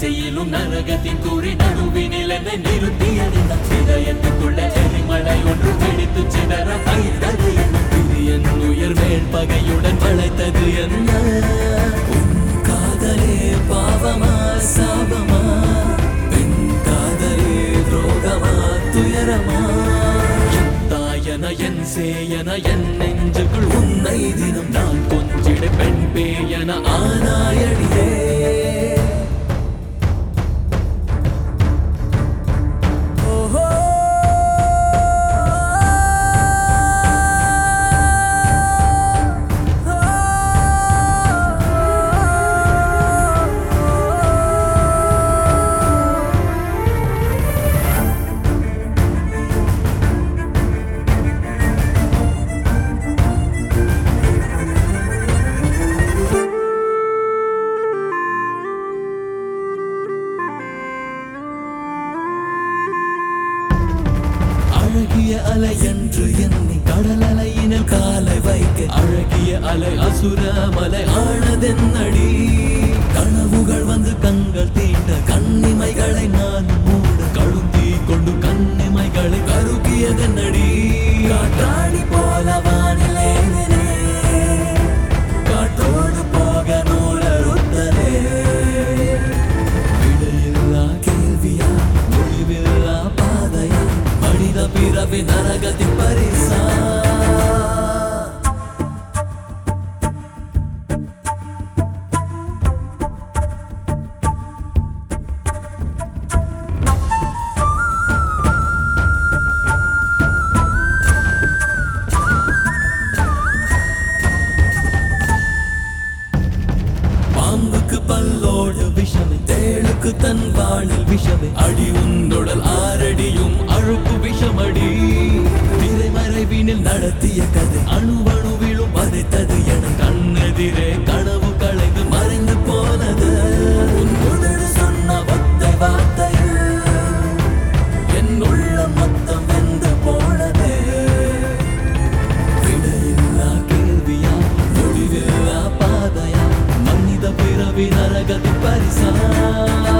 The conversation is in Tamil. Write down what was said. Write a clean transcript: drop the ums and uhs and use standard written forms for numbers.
வரிசையிலும் நரகத்தின் கூறி நடுவினில் என்னை நிறுத்தியது இதயத்துக்குள்ள எரிமலை ஒன்று வெடித்து சிதற வைத்தது என் உயிர் மேல் பகையுடன் வளைத்தது என்ன உன் காதலே பாவமா சாபமா பெண் காதலே துரோகமா துயரமா என் சேயன என் நெஞ்சுக்குள் உன்னை தினம் நான் கொஞ்சிட பெண் பேயன ஆனாயடியே அழகிய அலை என்று எண்ணி கடல் அலையினில் காலை வைக்க அழகிய அலை அசுர மலை ஆனதென்னடி கனவுகள் வந்து கண்கள் தீண்ட கண்ணிமைகளை நான் மூட கழுந்தி கொண்டு கண்ணிமைகளை கருகியதென்னடி காற்றாடி போல வானிலே காற்றோடு போக நூலறுத்ததே விடையில்லா கேள்வியா முடிவில்லா பாதையா மனித பிறவி நரகத்தின் பரிசா பாம்புக்கு பல்லோடு விஷமே தேளுக்கு தன் வாழில் விஷமே அடி உன்னுடல் ஆரடியும் அழுப்பு விஷமடி திரைமறைவினில் நடத்திய கதை அணுவணுவிலும் வதைத்தது என கண்ணெதிரே கனவு களைந்து மறைந்து போனது உன் உதடு சொன்ன ஒத்தை வார்த்தையில் என் உள்ள மொத்தம் வெந்து போனதே விடையில்லா கேள்வியா முடிவில்லா பாதையா மனித பிறவி நரகத்தின் பரிசா